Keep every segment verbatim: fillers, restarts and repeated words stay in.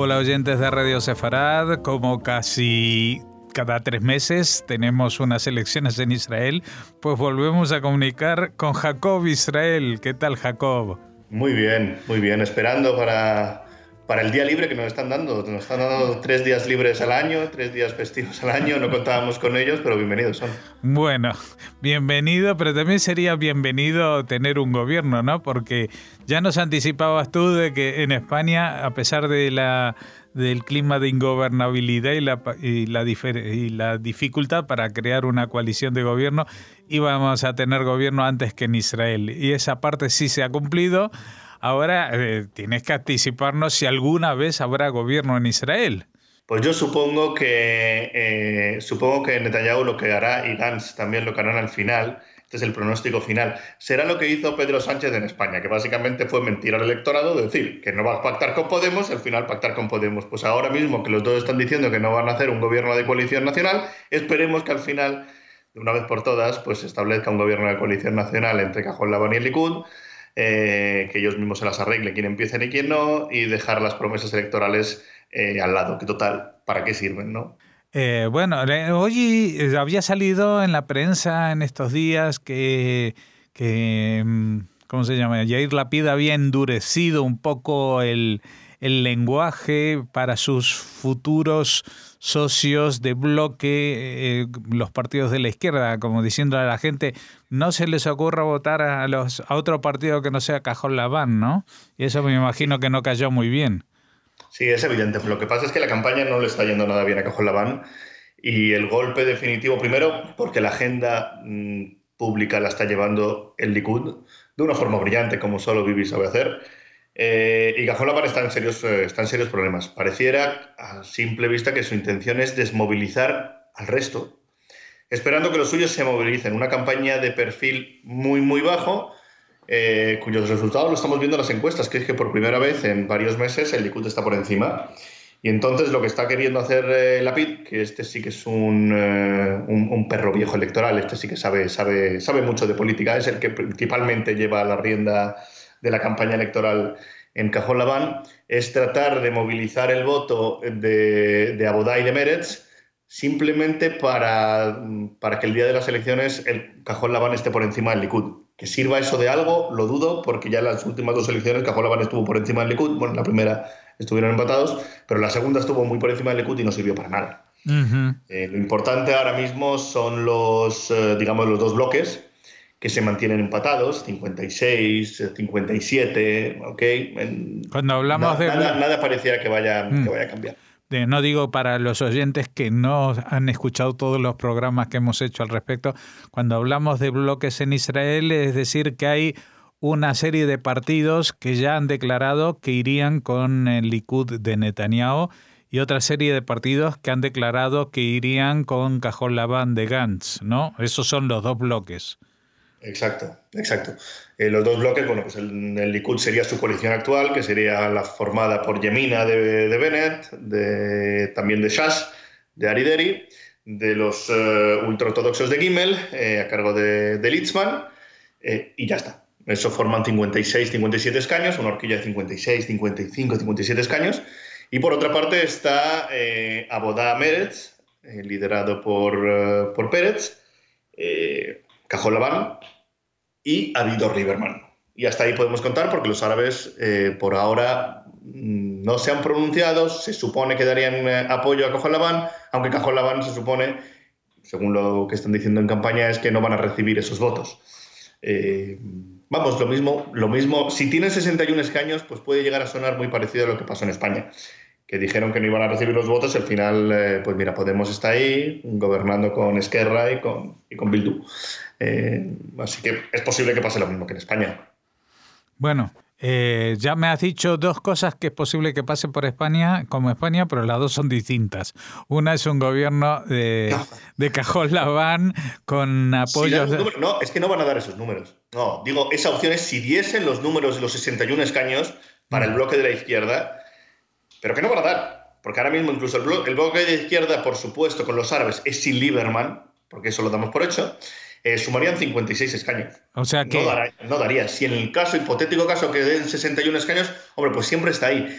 Hola oyentes de Radio Sefarad, como casi cada tres meses tenemos unas elecciones en Israel, pues volvemos a comunicar con Jacob Israel. ¿Qué tal, Jacob? Muy bien, muy bien, esperando para, para el día libre que nos están dando. Nos están dando tres días libres al año, tres días festivos al año, no contábamos con ellos, pero bienvenidos son. Bueno, bienvenido, pero también sería bienvenido tener un gobierno, ¿no? Porque ya nos anticipabas tú de que en España, a pesar de la del clima de ingobernabilidad y la, y, la difer, y la dificultad para crear una coalición de gobierno, íbamos a tener gobierno antes que en Israel. Y esa parte sí se ha cumplido. Ahora eh, tienes que anticiparnos si alguna vez habrá gobierno en Israel. Pues yo supongo que eh, supongo que Netanyahu lo que hará, y Gantz también lo que harán al final, este es el pronóstico final, será lo que hizo Pedro Sánchez en España, que básicamente fue mentir al electorado, decir que no va a pactar con Podemos, al final pactar con Podemos. Pues ahora mismo que los dos están diciendo que no van a hacer un gobierno de coalición nacional, esperemos que al final, de una vez por todas, pues se establezca un gobierno de coalición nacional entre Cajol Lavan y el Likud, eh, que ellos mismos se las arreglen, quién empiecen y quién no, y dejar las promesas electorales eh, al lado, que total, ¿para qué sirven, no? Eh, bueno, hoy había salido en la prensa en estos días que, que ¿cómo se llama? Yair Lapid había endurecido un poco el, el lenguaje para sus futuros socios de bloque, eh, los partidos de la izquierda, como diciendo a la gente, no se les ocurra votar a, los, a otro partido que no sea Cajol Lavan, ¿no? Y eso me imagino que no cayó muy bien. Sí, es evidente. Lo que pasa es que la campaña no le está yendo nada bien a Cajol Lavan y el golpe definitivo, primero, porque la agenda mmm, pública la está llevando el Likud de una forma brillante, como solo Bibi sabe hacer, eh, y Cajol Lavan está en serios, eh, está en serios problemas. Pareciera, a simple vista, que su intención es desmovilizar al resto, esperando que los suyos se movilicen. Una campaña de perfil muy, muy bajo, Eh, cuyos resultados lo estamos viendo en las encuestas, que es que por primera vez en varios meses el Likud está por encima. Y entonces lo que está queriendo hacer eh, Lapid, que este sí que es un, eh, un, un perro viejo electoral, este sí que sabe, sabe, sabe mucho de política, es el que principalmente lleva la rienda de la campaña electoral en Cajol Lavan, es tratar de movilizar el voto de, de Abodá y de Meretz simplemente para, para que el día de las elecciones el Cajol Lavan esté por encima del Likud. Que sirva eso de algo, lo dudo, porque ya en las últimas dos elecciones Cajol Lavan estuvo por encima del Likud. Bueno, en la primera estuvieron empatados, pero en la segunda estuvo muy por encima del Likud y no sirvió para nada. Uh-huh. Eh, lo importante ahora mismo son los, eh, digamos, los dos bloques que se mantienen empatados, cincuenta y seis, cincuenta y siete, ¿ok? En, Cuando hablamos nada, de... Nada, nada pareciera que vaya, mm. que vaya a cambiar. No digo para los oyentes que no han escuchado todos los programas que hemos hecho al respecto. Cuando hablamos de bloques en Israel, es decir, que hay una serie de partidos que ya han declarado que irían con el Likud de Netanyahu y otra serie de partidos que han declarado que irían con Cajol Lavan de Gantz, ¿no? Esos son los dos bloques. Exacto, exacto. Eh, los dos bloques, bueno, pues el, el Likud sería su coalición actual, que sería la formada por Yemina de, de Bennett, de, también de Shas, de Ari Deri, de los eh, ultraortodoxos de Gimel, eh, a cargo de, de Litzman, eh, y ya está. Eso forman cincuenta y seis, cincuenta y siete escaños, una horquilla de cincuenta y seis, cincuenta y cinco, cincuenta y siete escaños. Y por otra parte está eh, Abodá Meretz, eh, liderado por, uh, por Pérez, eh, Cajol Lavan y Avigdor Lieberman. Y hasta ahí podemos contar porque los árabes eh, por ahora mmm, no se han pronunciado, se supone que darían eh, apoyo a Cajol Lavan, aunque Cajol Lavan se supone, según lo que están diciendo en campaña, es que no van a recibir esos votos. Eh, vamos, lo mismo, lo mismo, si tienen sesenta y uno escaños, pues puede llegar a sonar muy parecido a lo que pasó en España, que dijeron que no iban a recibir los votos y al final, eh, pues mira, Podemos está ahí gobernando con Esquerra y con, y con Bildu. Eh, así que es posible que pase lo mismo que en España. Bueno, eh, ya me has dicho dos cosas que es posible que pase por España, como España, pero las dos son distintas. Una es un gobierno de, no. de Cajol Lavan con apoyos... Si de... No, es que no van a dar esos números. No, digo, esa opción es si diesen los números de los sesenta y uno escaños para el bloque de la izquierda, pero que no van a dar. Porque ahora mismo incluso el bloque, el bloque de izquierda, por supuesto, con los árabes, es sin Lieberman, porque eso lo damos por hecho, eh, sumarían cincuenta y seis escaños. O sea que... No, dará, no daría. Si en el caso, hipotético caso, que den sesenta y uno escaños, hombre, pues siempre está ahí.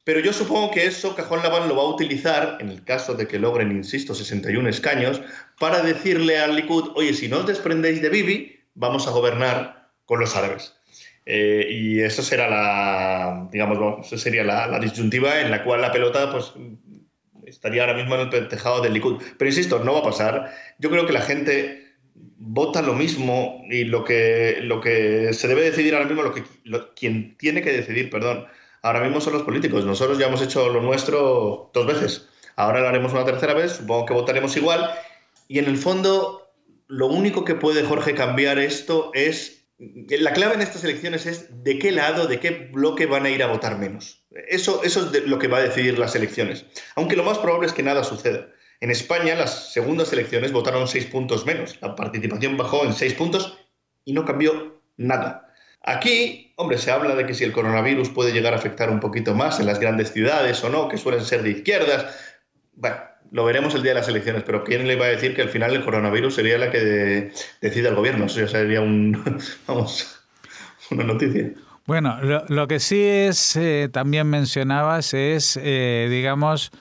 Pero yo supongo que eso Cajón Labán lo va a utilizar, en el caso de que logren, insisto, sesenta y uno escaños, para decirle al Likud, oye, si no os desprendéis de Bibi, vamos a gobernar con los árabes. Eh, y eso será la, digamos, eso sería la, la disyuntiva en la cual la pelota pues, estaría ahora mismo en el tejado del Likud. Pero insisto, no va a pasar. Yo creo que la gente vota lo mismo y lo que, lo que se debe decidir ahora mismo, lo que, lo, quien tiene que decidir, perdón, ahora mismo son los políticos. Nosotros ya hemos hecho lo nuestro dos veces. Ahora lo haremos una tercera vez, supongo que votaremos igual. Y en el fondo, lo único que puede, Jorge, cambiar esto es... La clave en estas elecciones es de qué lado, de qué bloque van a ir a votar menos. Eso, eso es de lo que va a decidir las elecciones. Aunque lo más probable es que nada suceda. En España, las segundas elecciones votaron seis puntos menos. La participación bajó en seis puntos y no cambió nada. Aquí, hombre, se habla de que si el coronavirus puede llegar a afectar un poquito más en las grandes ciudades o no, que suelen ser de izquierdas. Bueno, lo veremos el día de las elecciones, pero ¿quién le iba a decir que al final el coronavirus sería la que de, decida el gobierno? O sea, sería un, vamos, una noticia. Bueno, lo, lo que sí es, eh, también mencionabas, es, eh, digamos,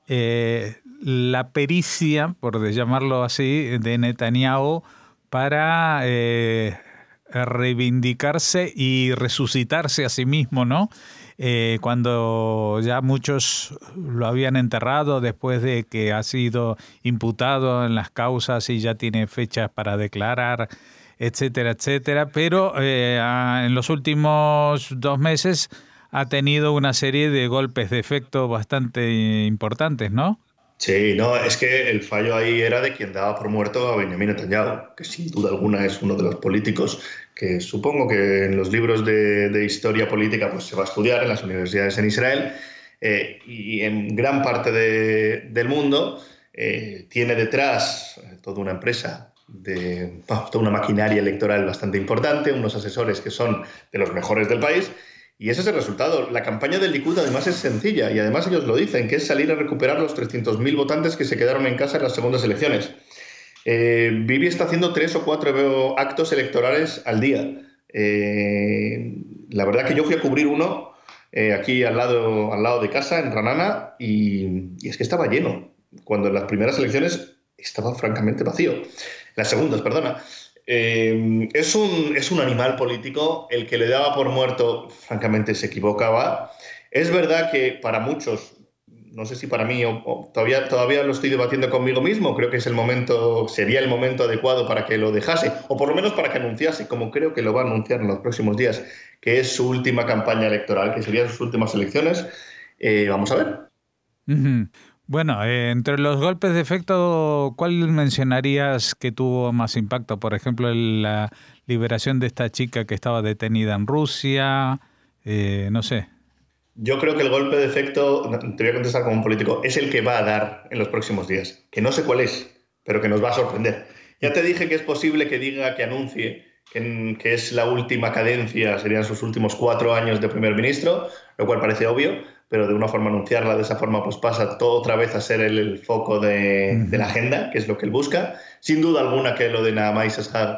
eh, la pericia, por llamarlo así, de Netanyahu para eh, reivindicarse y resucitarse a sí mismo, ¿no? Eh, cuando ya muchos lo habían enterrado después de que ha sido imputado en las causas y ya tiene fechas para declarar, etcétera, etcétera. Pero eh, en los últimos dos meses ha tenido una serie de golpes de efecto bastante importantes, ¿no? Sí, no, es que el fallo ahí era de quien daba por muerto a Benjamin Netanyahu, que sin duda alguna es uno de los políticos que supongo que en los libros de, de historia política pues, se va a estudiar en las universidades en Israel eh, y en gran parte de, del mundo eh, tiene detrás toda una empresa, de, toda una maquinaria electoral bastante importante, unos asesores que son de los mejores del país. Y ese es el resultado. La campaña del Likud además es sencilla y además ellos lo dicen, que es salir a recuperar los trescientos mil votantes que se quedaron en casa en las segundas elecciones. Eh, Bibi está haciendo tres o cuatro actos electorales al día. Eh, la verdad que yo fui a cubrir uno eh, aquí al lado, al lado de casa, en Ranana, y, y es que estaba lleno, cuando en las primeras elecciones estaba francamente vacío. Las segundas, perdona. Eh, es, un, es un animal político. El que le daba por muerto, francamente, se equivocaba. Es verdad que para muchos, no sé si para mí, o, o todavía, todavía lo estoy debatiendo conmigo mismo, creo que es el momento, sería el momento adecuado para que lo dejase, o por lo menos para que anunciase, como creo que lo va a anunciar en los próximos días, que es su última campaña electoral, que serían sus últimas elecciones. Eh, vamos a ver. Uh-huh. Bueno, eh, entre los golpes de efecto, ¿cuál mencionarías que tuvo más impacto? Por ejemplo, la liberación de esta chica que estaba detenida en Rusia, eh, no sé. Yo creo que el golpe de efecto, te voy a contestar como un político, es el que va a dar en los próximos días. Que no sé cuál es, pero que nos va a sorprender. Ya te dije que es posible que diga, que anuncie que, que es la última cadencia, serían sus últimos cuatro años de primer ministro, lo cual parece obvio, pero de una forma anunciarla de esa forma pues pasa todo otra vez a ser el, el foco de, uh-huh. de la agenda, que es lo que él busca. Sin duda alguna que lo de Nahama Issachar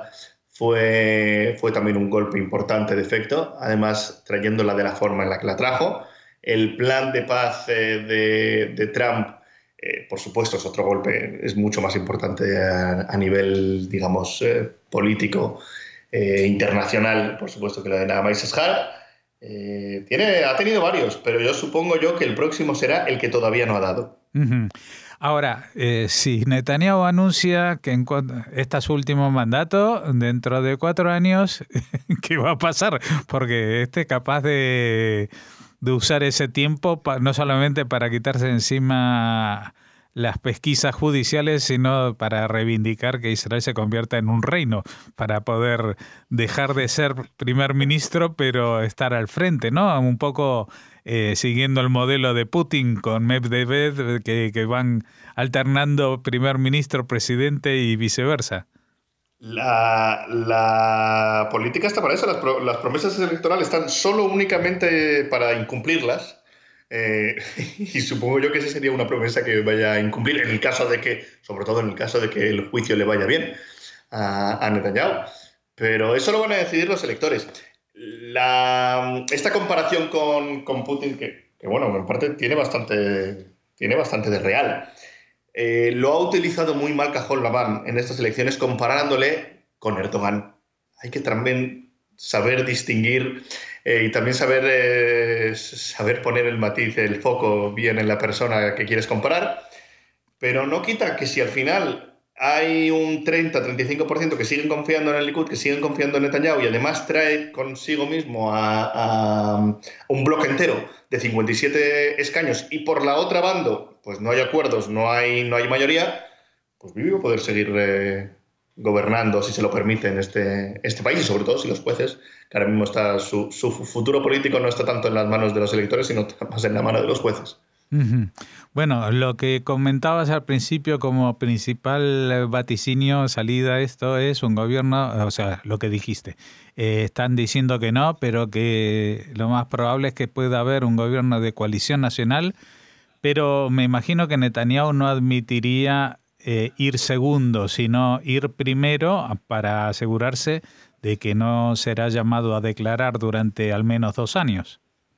fue, fue también un golpe importante de efecto, además trayéndola de la forma en la que la trajo. El plan de paz eh, de, de Trump, eh, por supuesto, es otro golpe, es mucho más importante a, a nivel, digamos, eh, político, eh, internacional, por supuesto, que lo de Nahama Issachar. Eh, tiene, ha tenido varios, pero yo supongo yo que el próximo será el que todavía no ha dado. Uh-huh. Ahora, eh, si Netanyahu anuncia que en este es su último mandato, dentro de cuatro años, ¿qué va a pasar? Porque este es capaz de, de usar ese tiempo pa, no solamente para quitarse encima las pesquisas judiciales, sino para reivindicar que Israel se convierta en un reino, para poder dejar de ser primer ministro, pero estar al frente, ¿no? Un poco eh, siguiendo el modelo de Putin con Medvedev, que, que van alternando primer ministro, presidente y viceversa. La, la política está para eso, las, pro, las promesas electorales están solo únicamente para incumplirlas. Eh, y supongo yo que esa sería una promesa que vaya a incumplir en el caso de que, sobre todo en el caso de que el juicio le vaya bien a, a Netanyahu. Pero eso lo van a decidir los electores. La, esta comparación con, con Putin, que que bueno, en parte tiene bastante, tiene bastante de real. Eh, lo ha utilizado muy mal Cajol Lavan en estas elecciones comparándole con Erdogan. Hay que también saber distinguir eh, y también saber, eh, saber poner el matiz, el foco bien en la persona que quieres comparar, pero no quita que si al final hay un treinta a treinta y cinco por ciento que siguen confiando en el Likud, que siguen confiando en Netanyahu y además trae consigo mismo a, a un bloque entero de cincuenta y siete escaños y por la otra banda pues no hay acuerdos, no hay, no hay mayoría, pues vivo poder seguir eh, gobernando si se lo permiten este, este país y sobre todo si los jueces, que ahora mismo está su, su futuro político no está tanto en las manos de los electores sino más en la mano de los jueces. Uh-huh. Bueno, lo que comentabas al principio como principal vaticinio, salida a esto es un gobierno, o sea, lo que dijiste, eh, están diciendo que no, pero que lo más probable es que pueda haber un gobierno de coalición nacional, pero me imagino que Netanyahu no admitiría eh, ir segundo, sino ir primero para asegurarse de que no será llamado a declarar durante al menos dos años.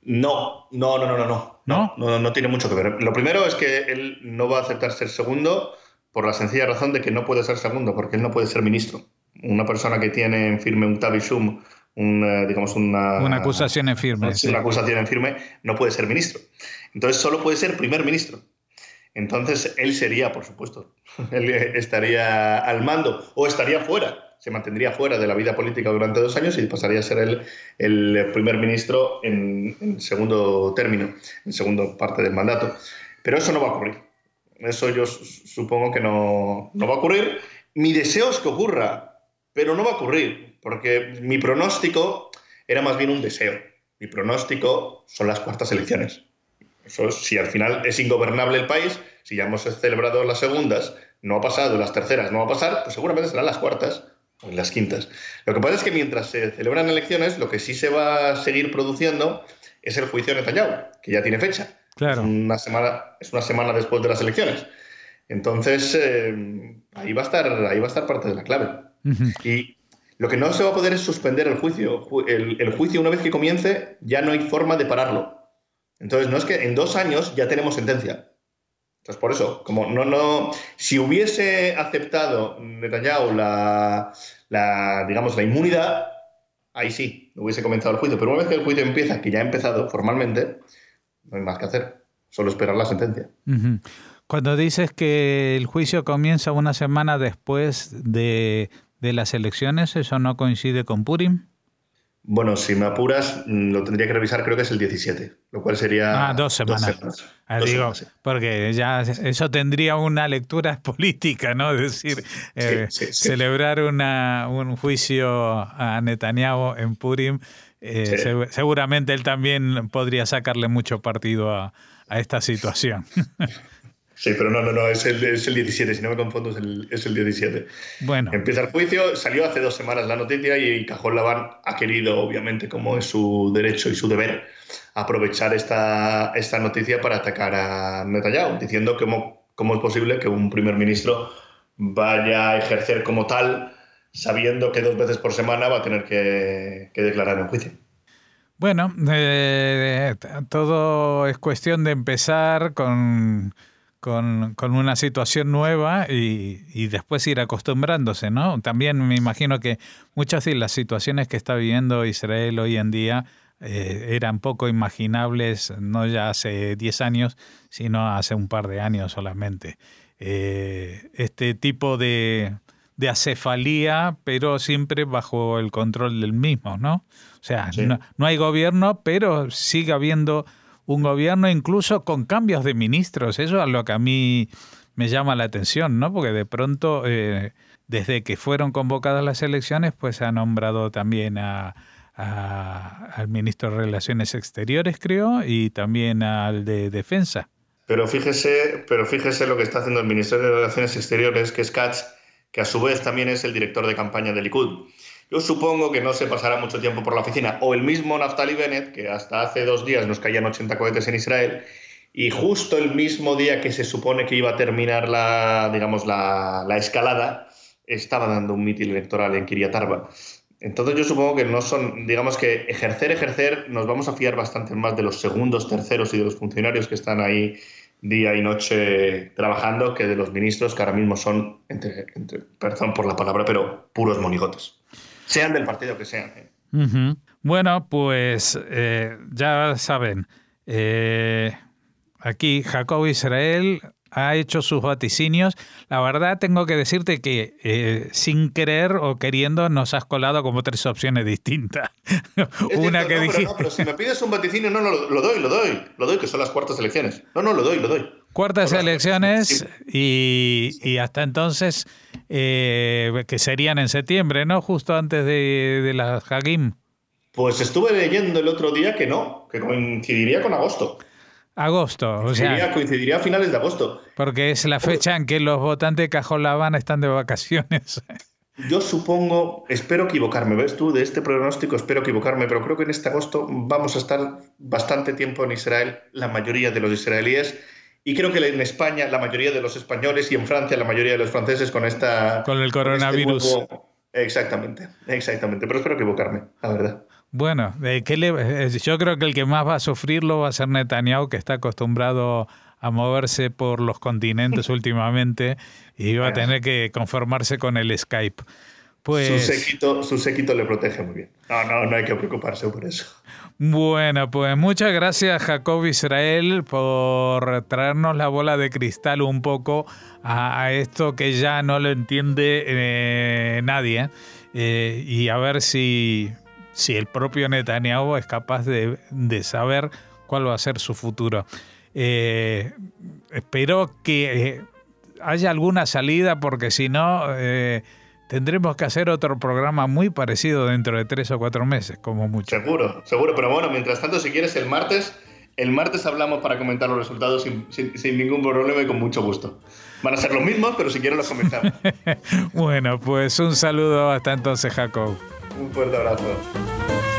No, no, no, no, no, no, no, no, no tiene mucho que ver. Lo primero es que él no va a aceptar ser segundo por la sencilla razón de que no puede ser segundo, porque él no puede ser ministro. Una persona que tiene en firme un ktav ishum, un, digamos una, una acusación en firme, una, sí. una acusación en firme, no puede ser ministro. Entonces solo puede ser primer ministro. Entonces él sería, por supuesto, él estaría al mando o estaría fuera. Se mantendría fuera de la vida política durante dos años y pasaría a ser el, el primer ministro en, en segundo término, en segunda parte del mandato. Pero eso no va a ocurrir. Eso yo supongo que no, no va a ocurrir. Mi deseo es que ocurra, pero no va a ocurrir, porque mi pronóstico era más bien un deseo. Mi pronóstico son las cuartas elecciones. Eso, si al final es ingobernable el país, si ya hemos celebrado las segundas, no ha pasado, las terceras no va a pasar, pues seguramente serán las cuartas o las quintas. Lo que pasa es que mientras se celebran elecciones, lo que sí se va a seguir produciendo es el juicio de Netanyahu, que ya tiene fecha. Claro. Es una semana, es una semana después de las elecciones. Entonces, eh, ahí va a estar, ahí va a estar parte de la clave. Uh-huh. Y lo que no se va a poder es suspender el juicio. El, el juicio, una vez que comience, ya no hay forma de pararlo. Entonces, no es que en dos años ya tenemos sentencia. Entonces, por eso, como no, no, si hubiese aceptado Netanyahu la, la, digamos, la inmunidad, ahí sí, hubiese comenzado el juicio. Pero una vez que el juicio empieza, que ya ha empezado formalmente, no hay más que hacer, solo esperar la sentencia. Uh-huh. Cuando dices que el juicio comienza una semana después de, de las elecciones, ¿eso no coincide con Purim? Bueno, si me apuras, lo tendría que revisar, creo que es el diecisiete, lo cual sería... Ah, dos semanas. Dos semanas. Ah, dos digo, semanas, sí. Porque ya eso tendría una lectura política, ¿no? Es decir, sí, eh, sí, sí, sí. celebrar una, un juicio a Netanyahu en Purim, eh, sí. se, seguramente él también podría sacarle mucho partido a, a esta situación. Sí, pero no, no, no, es el, es el diecisiete, si no me confundo es el, es el diecisiete. Bueno. Empieza el juicio, salió hace dos semanas la noticia y Cajol Lavan ha querido, obviamente, como es su derecho y su deber, aprovechar esta, esta noticia para atacar a Netanyahu, diciendo cómo, cómo es posible que un primer ministro vaya a ejercer como tal, sabiendo que dos veces por semana va a tener que, que declarar en juicio. Bueno, eh, todo es cuestión de empezar con... Con, con una situación nueva y, y después ir acostumbrándose, ¿no? También me imagino que muchas de las situaciones que está viviendo Israel hoy en día eh, eran poco imaginables, no ya hace diez años, sino hace un par de años solamente. Eh, este tipo de, de acefalía, pero siempre bajo el control del mismo, ¿no? O sea, sí. no, no hay gobierno, pero sigue habiendo un gobierno incluso con cambios de ministros. Eso es lo que a mí me llama la atención, ¿no? Porque de pronto, eh, desde que fueron convocadas las elecciones, pues se ha nombrado también a, a, al ministro de Relaciones Exteriores, creo, y también al de Defensa. Pero fíjese, pero fíjese lo que está haciendo el Ministerio de Relaciones Exteriores, que es Katz, que a su vez también es el director de campaña del Likud. Yo supongo que no se pasará mucho tiempo por la oficina. O el mismo Naftali Bennett, que hasta hace dos días nos caían ochenta cohetes en Israel, y justo el mismo día que se supone que iba a terminar la, digamos, la, la escalada, estaba dando un mitin electoral en Kiryat Arba. Entonces yo supongo que no son, digamos que ejercer, ejercer, nos vamos a fiar bastante más de los segundos, terceros y de los funcionarios que están ahí día y noche trabajando que de los ministros que ahora mismo son, entre, entre, perdón por la palabra, pero puros monigotes. Sean del partido que sean. ¿eh? Uh-huh. Bueno, pues eh, ya saben, eh, aquí Jacob Israel ha hecho sus vaticinios. La verdad tengo que decirte que eh, sin querer o queriendo nos has colado como tres opciones distintas. Una cierto, que no, dije... pero no, pero si me pides un vaticinio, no, no, lo, lo doy, lo doy, lo doy, que son las cuartas elecciones. No, no, lo doy, lo doy. Cuartas Son elecciones sí. y, y hasta entonces, eh, que serían en septiembre, ¿no? Justo antes de, de la Hagim. Pues estuve leyendo el otro día que no, que coincidiría con agosto. Agosto, o sea... Coincidiría, coincidiría a finales de agosto. Porque es la fecha en que los votantes de Cajón La Habana están de vacaciones. Yo supongo, espero equivocarme, ¿ves tú? De este pronóstico espero equivocarme, pero creo que en este agosto vamos a estar bastante tiempo en Israel, la mayoría de los israelíes, y creo que en España la mayoría de los españoles y en Francia la mayoría de los franceses con esta... Con el coronavirus. Con este nuevo... Exactamente, exactamente, pero espero equivocarme, la verdad. Bueno, ¿qué le... yo creo que el que más va a sufrirlo va a ser Netanyahu, que está acostumbrado a moverse por los continentes últimamente y va a tener que conformarse con el Skype. Pues... Su séquito, su séquito le protege muy bien. No, no, no hay que preocuparse por eso. Bueno, pues muchas gracias, Jacob Israel, por traernos la bola de cristal un poco a, a esto que ya no lo entiende eh, nadie. Eh, y a ver si... si el propio Netanyahu es capaz de, de saber cuál va a ser su futuro. Eh, espero que eh, haya alguna salida, porque si no, eh, tendremos que hacer otro programa muy parecido dentro de tres o cuatro meses, como mucho. Seguro, seguro. Pero bueno, mientras tanto, si quieres, el martes, el martes hablamos para comentar los resultados sin, sin, sin ningún problema y con mucho gusto. Van a ser los mismos, pero si quieres los comentamos. Bueno, pues un saludo hasta entonces, Jacob. Un fuerte abrazo.